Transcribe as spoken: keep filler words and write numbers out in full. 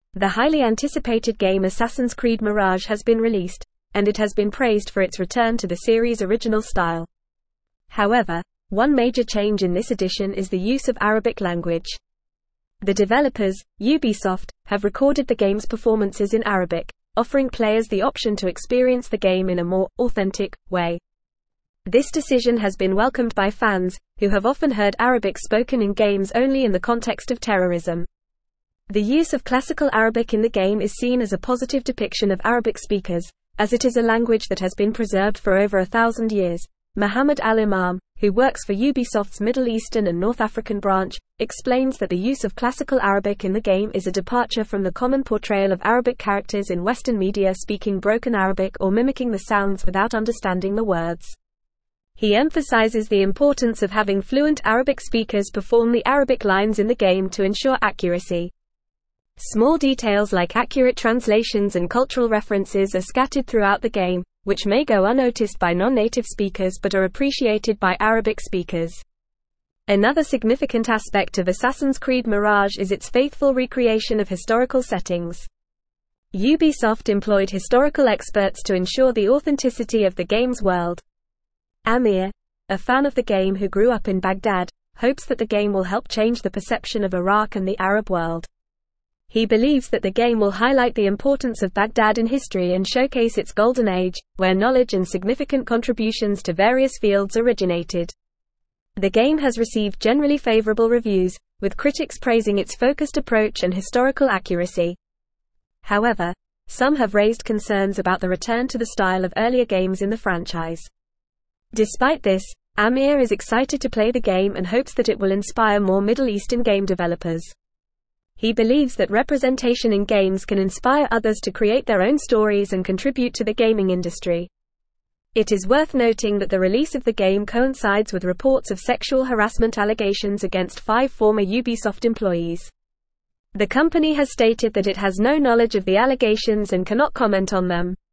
The highly anticipated game Assassin's Creed Mirage has been released, and it has been praised for its return to the series' original style. However, one major change in this edition is the use of Arabic language. The developers, Ubisoft, have recorded the game's performances in Arabic, offering players the option to experience the game in a more authentic way. This decision has been welcomed by fans, who have often heard Arabic spoken in games only in the context of terrorism. The use of classical Arabic in the game is seen as a positive depiction of Arabic speakers, as it is a language that has been preserved for over a thousand years. Muhammad Al-Imam, who works for Ubisoft's Middle Eastern and North African branch, explains that the use of classical Arabic in the game is a departure from the common portrayal of Arabic characters in Western media speaking broken Arabic or mimicking the sounds without understanding the words. He emphasizes the importance of having fluent Arabic speakers perform the Arabic lines in the game to ensure accuracy. Small details like accurate translations and cultural references are scattered throughout the game, which may go unnoticed by non-native speakers but are appreciated by Arabic speakers. Another significant aspect of Assassin's Creed Mirage is its faithful recreation of historical settings. Ubisoft employed historical experts to ensure the authenticity of the game's world. Amir, a fan of the game who grew up in Baghdad, hopes that the game will help change the perception of Iraq and the Arab world. He believes that the game will highlight the importance of Baghdad in history and showcase its golden age, where knowledge and significant contributions to various fields originated. The game has received generally favorable reviews, with critics praising its focused approach and historical accuracy. However, some have raised concerns about the return to the style of earlier games in the franchise. Despite this, Amir is excited to play the game and hopes that it will inspire more Middle Eastern game developers. He believes that representation in games can inspire others to create their own stories and contribute to the gaming industry. It is worth noting that the release of the game coincides with reports of sexual harassment allegations against five former Ubisoft employees. The company has stated that it has no knowledge of the allegations and cannot comment on them.